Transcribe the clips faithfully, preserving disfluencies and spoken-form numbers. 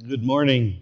Good morning.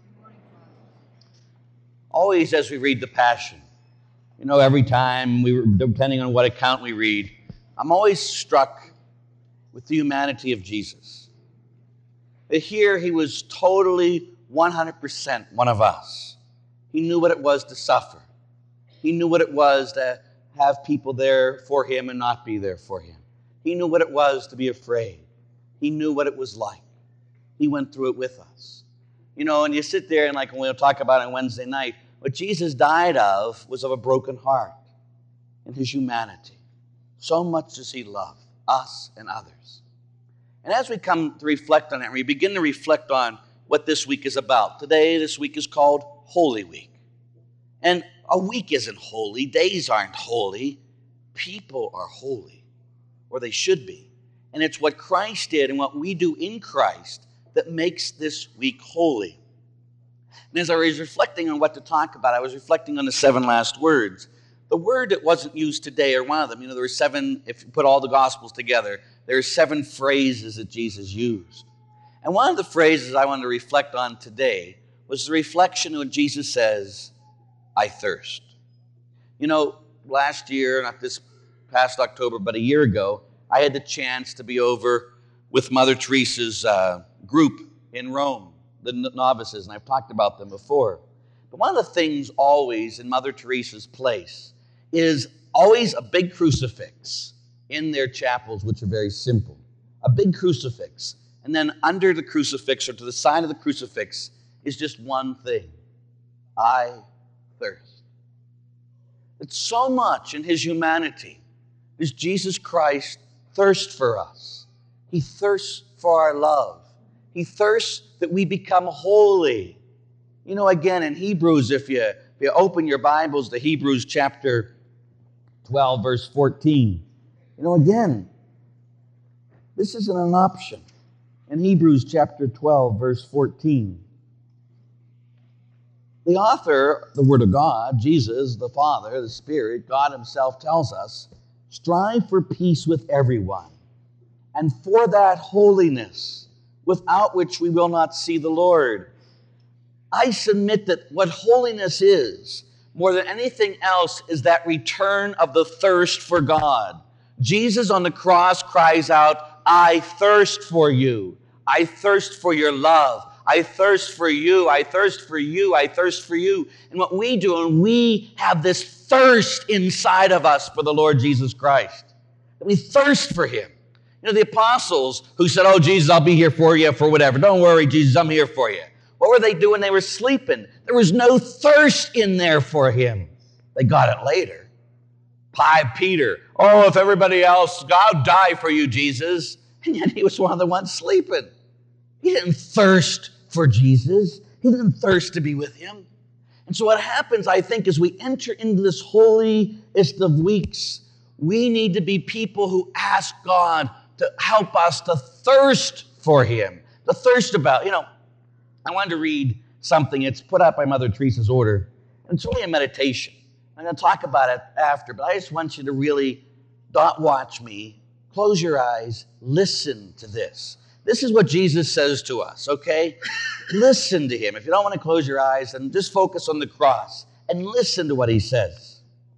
Always as we read the Passion, you know, every time we, depending on what account we read, I'm always struck with the humanity of Jesus. That here he was totally one hundred percent one of us. He knew what it was to suffer. He knew what it was to have people there for him and not be there for him. He knew what it was to be afraid. He knew what it was like. He went through it with us. You know, and you sit there and like when we'll talk about it on Wednesday night, what Jesus died of was of a broken heart in his humanity. So much does he love us and others. And as we come to reflect on it, we begin to reflect on what this week is about. Today, this week is called Holy Week. And a week isn't holy. Days aren't holy. People are holy, or they should be. And it's what Christ did and what we do in Christ that makes this week holy. And as I was reflecting on what to talk about, I was reflecting on the seven last words. The word that wasn't used today are one of them. You know, there were seven, if you put all the Gospels together, there are seven phrases that Jesus used. And one of the phrases I wanted to reflect on today was the reflection when Jesus says, I thirst. You know, last year, not this past October, but a year ago, I had the chance to be over with Mother Teresa's uh, group in Rome, the novices, and I've talked about them before. But one of the things always in Mother Teresa's place is always a big crucifix in their chapels, which are very simple. A big crucifix. And then under the crucifix, or to the side of the crucifix, is just one thing. I thirst. It's so much in his humanity is Jesus Christ thirst for us. He thirsts for our love. He thirsts that we become holy. You know, again, in Hebrews, if you, if you open your Bibles to Hebrews chapter twelve, verse fourteen, you know, again, this isn't an option. In Hebrews chapter twelve, verse fourteen, the author, the Word of God, Jesus, the Father, the Spirit, God himself tells us, strive for peace with everyone, and for that holiness, without which we will not see the Lord. I submit that what holiness is, more than anything else, is that return of the thirst for God. Jesus on the cross cries out, I thirst for you. I thirst for your love. I thirst for you. I thirst for you. I thirst for you. And what we do, and we have this thirst inside of us for the Lord Jesus Christ. That we thirst for him. You know, the apostles who said, oh, Jesus, I'll be here for you for whatever. Don't worry, Jesus, I'm here for you. What were they doing? They were sleeping. There was no thirst in there for him. They got it later. Pie Peter, oh, if everybody else, I'll die for you, Jesus. And yet he was one of the ones sleeping. He didn't thirst for Jesus. He didn't thirst to be with him. And so what happens, I think, as we enter into this holiest of weeks, we need to be people who ask God to help us to thirst for him, to thirst about. You know, I wanted to read something. It's put out by Mother Teresa's order. And it's really a meditation. I'm going to talk about it after, but I just want you to really not watch me. Close your eyes. Listen to this. This is what Jesus says to us, okay? Listen to him. If you don't want to close your eyes, then just focus on the cross and listen to what he says.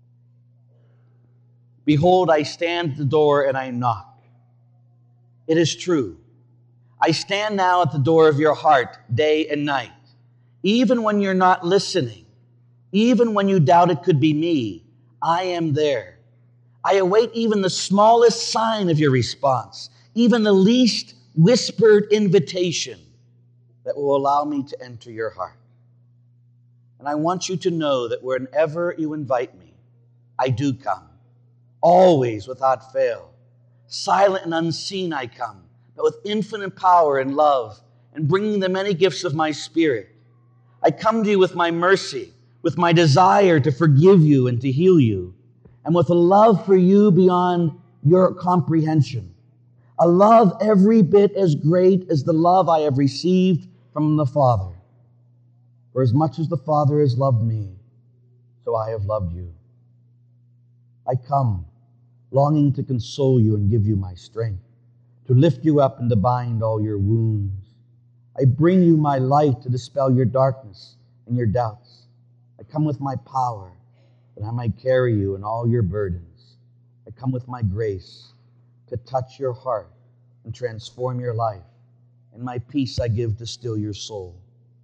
Behold, I stand at the door and I knock. It is true. I stand now at the door of your heart day and night. Even when you're not listening, even when you doubt it could be me, I am there. I await even the smallest sign of your response, even the least whispered invitation that will allow me to enter your heart. And I want you to know that whenever you invite me, I do come, always without fail. Silent and unseen I come, but with infinite power and love, and bringing the many gifts of my Spirit. I come to you with my mercy, with my desire to forgive you and to heal you, and with a love for you beyond your comprehension. A love every bit as great as the love I have received from the Father. For as much as the Father has loved me, so I have loved you. I come, longing to console you and give you my strength, to lift you up and to bind all your wounds. I bring you my light to dispel your darkness and your doubts. I come with my power that I might carry you in all your burdens. I come with my grace to touch your heart and transform your life. And my peace I give to still your soul.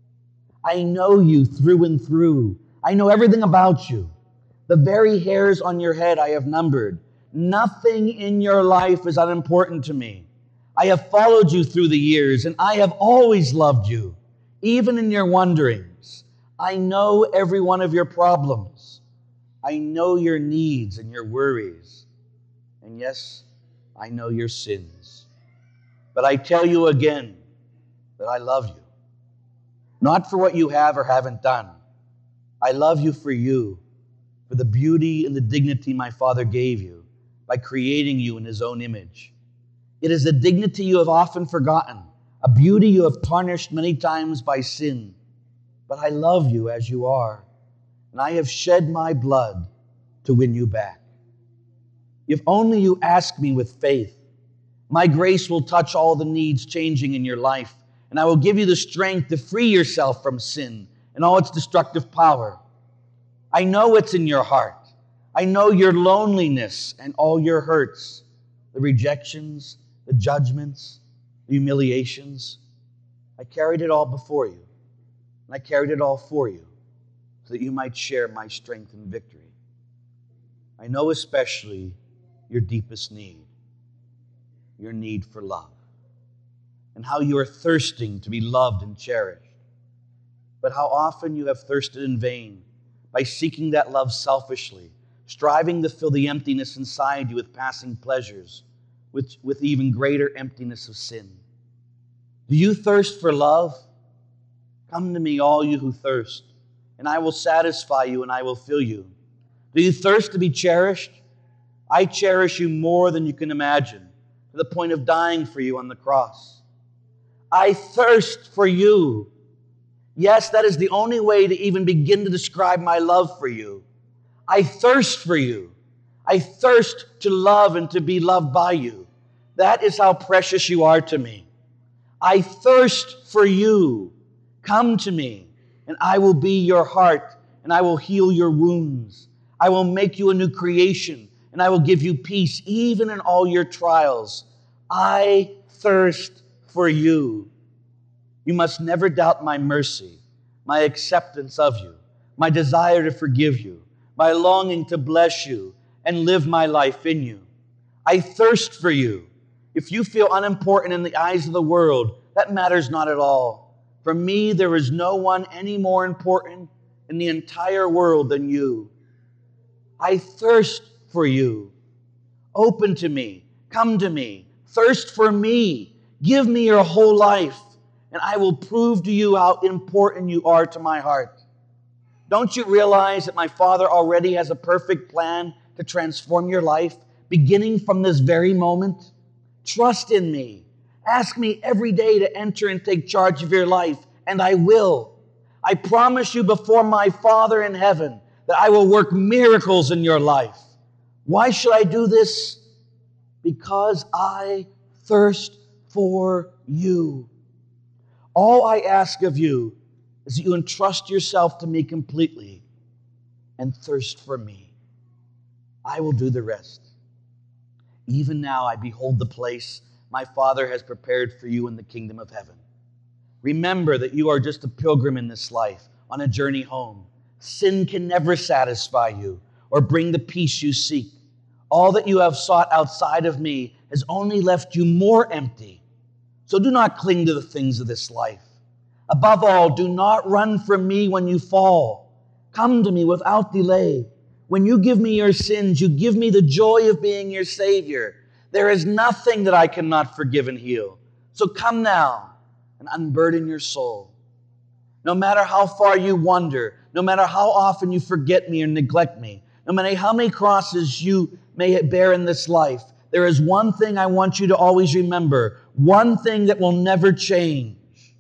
I know you through and through. I know everything about you. The very hairs on your head I have numbered. Nothing in your life is unimportant to me. I have followed you through the years, and I have always loved you, even in your wanderings. I know every one of your problems. I know your needs and your worries. And yes, I know your sins. But I tell you again that I love you. Not for what you have or haven't done. I love you for you, for the beauty and the dignity my Father gave you by creating you in His own image. It is a dignity you have often forgotten, a beauty you have tarnished many times by sin. But I love you as you are, and I have shed my blood to win you back. If only you ask me with faith, my grace will touch all the needs changing in your life, and I will give you the strength to free yourself from sin and all its destructive power. I know it's in your heart. I know your loneliness and all your hurts, the rejections, the judgments, the humiliations. I carried it all before you, and I carried it all for you so that you might share my strength and victory. I know especially your deepest need, your need for love, and how you are thirsting to be loved and cherished. But how often you have thirsted in vain by seeking that love selfishly, striving to fill the emptiness inside you with passing pleasures, with, with even greater emptiness of sin. Do you thirst for love? Come to me, all you who thirst, and I will satisfy you and I will fill you. Do you thirst to be cherished? I cherish you more than you can imagine, to the point of dying for you on the cross. I thirst for you. Yes, that is the only way to even begin to describe my love for you. I thirst for you. I thirst to love and to be loved by you. That is how precious you are to me. I thirst for you. Come to me, and I will be your heart, and I will heal your wounds. I will make you a new creation, and I will give you peace even in all your trials. I thirst for you. You must never doubt my mercy, my acceptance of you, my desire to forgive you, my longing to bless you and live my life in you. I thirst for you. If you feel unimportant in the eyes of the world, that matters not at all. For me, there is no one any more important in the entire world than you. I thirst for you. Open to me. Come to me. Thirst for me. Give me your whole life, and I will prove to you how important you are to my heart. Don't you realize that my Father already has a perfect plan to transform your life, beginning from this very moment? Trust in me. Ask me every day to enter and take charge of your life, and I will. I promise you before my Father in heaven that I will work miracles in your life. Why should I do this? Because I thirst for you. All I ask of you is that you entrust yourself to me completely and thirst for me. I will do the rest. Even now I behold the place my Father has prepared for you in the kingdom of heaven. Remember that you are just a pilgrim in this life on a journey home. Sin can never satisfy you or bring the peace you seek. All that you have sought outside of me has only left you more empty. So do not cling to the things of this life. Above all, do not run from me when you fall. Come to me without delay. When you give me your sins, you give me the joy of being your Savior. There is nothing that I cannot forgive and heal. So come now and unburden your soul. No matter how far you wander, no matter how often you forget me or neglect me, no matter how many crosses you may bear in this life, there is one thing I want you to always remember, one thing that will never change.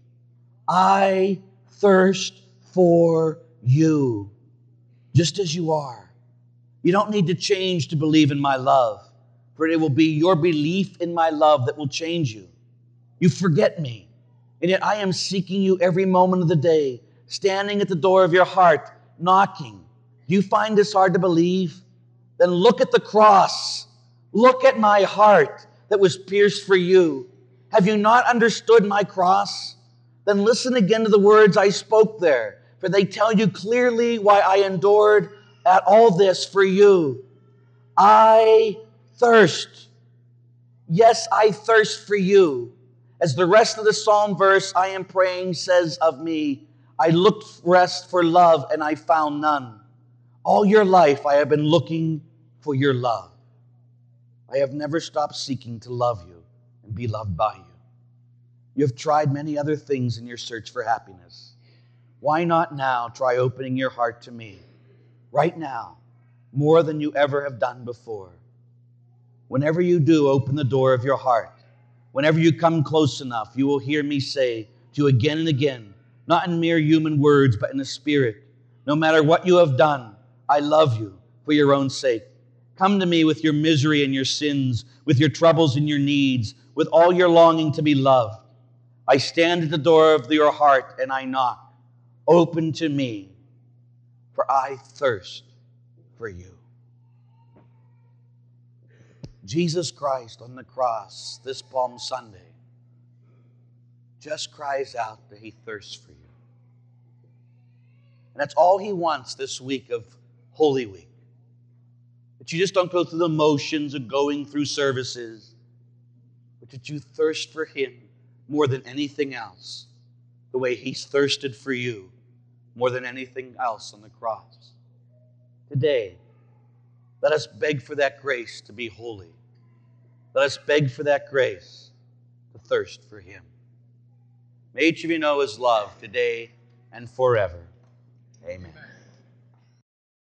I thirst for you, just as you are. You don't need to change to believe in my love, for it will be your belief in my love that will change you. You forget me, And yet I am seeking you every moment of the day, standing at the door of your heart, knocking. Do you find this hard to believe? Then look at the cross. Look at my heart that was pierced for you. Have you not understood my cross? Then listen again to the words I spoke there, for they tell you clearly why I endured at all this for you. I thirst. Yes, I thirst for you. As the rest of the psalm verse I am praying says of me, I looked rest for love and I found none. All your life I have been looking for your love. I have never stopped seeking to love you and be loved by you. You have tried many other things in your search for happiness. Why not now try opening your heart to me? Right now, more than you ever have done before. Whenever you do open the door of your heart, whenever you come close enough, you will hear me say to you again and again, not in mere human words, but in the Spirit, no matter what you have done, I love you for your own sake. Come to me with your misery and your sins, with your troubles and your needs, with all your longing to be loved. I stand at the door of your heart and I knock. Open to me, for I thirst for you. Jesus Christ on the cross this Palm Sunday just cries out that he thirsts for you. And that's all he wants this week of Holy Week. That you just don't go through the motions of going through services, but that you thirst for him more than anything else, the way he's thirsted for you more than anything else on the cross. Today, let us beg for that grace to be holy. Let us beg for that grace to thirst for him. May each of you know his love today and forever. Amen.